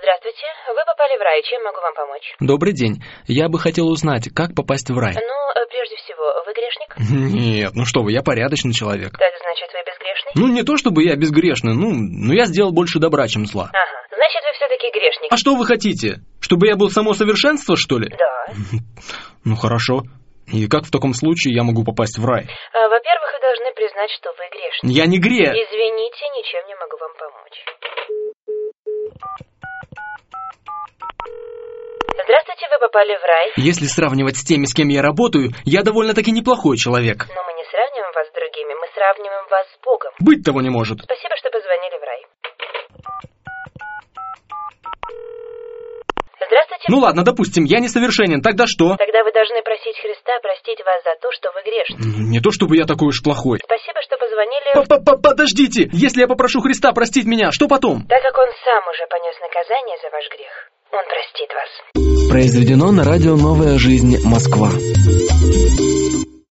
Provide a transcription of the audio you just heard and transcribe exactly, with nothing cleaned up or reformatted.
Здравствуйте, вы попали в рай, чем могу вам помочь? Добрый день, я бы хотел узнать, как попасть в рай. Ну, прежде всего, вы грешник? Нет, ну что вы, я порядочный человек. Так, значит, вы безгрешный? Ну, не то чтобы я безгрешный, ну, но я сделал больше добра, чем зла. Ага, значит, вы все-таки грешник. А что вы хотите? Чтобы я был само совершенство, что ли? Да. Ну, хорошо. И как в таком случае я могу попасть в рай? А, во-первых, вы должны признать, что вы грешник. Я не грех. Извините, ничем не могу вам помочь. Здравствуйте, вы попали в рай. Если сравнивать с теми, с кем я работаю, я довольно-таки неплохой человек. Но мы не сравниваем вас с другими, мы сравниваем вас с Богом. Быть того не может. Спасибо, что позвонили в рай. Здравствуйте. Ну ладно, допустим, я несовершенен, тогда что? Тогда вы должны просить Христа простить вас за то, что вы грешны. Не то чтобы я такой уж плохой. Спасибо, что позвонили. Подождите, если я попрошу Христа простить меня, что потом? Так как он сам уже понес наказание за ваш грех, он простит вас. Произведено на радио «Новая жизнь. Москва».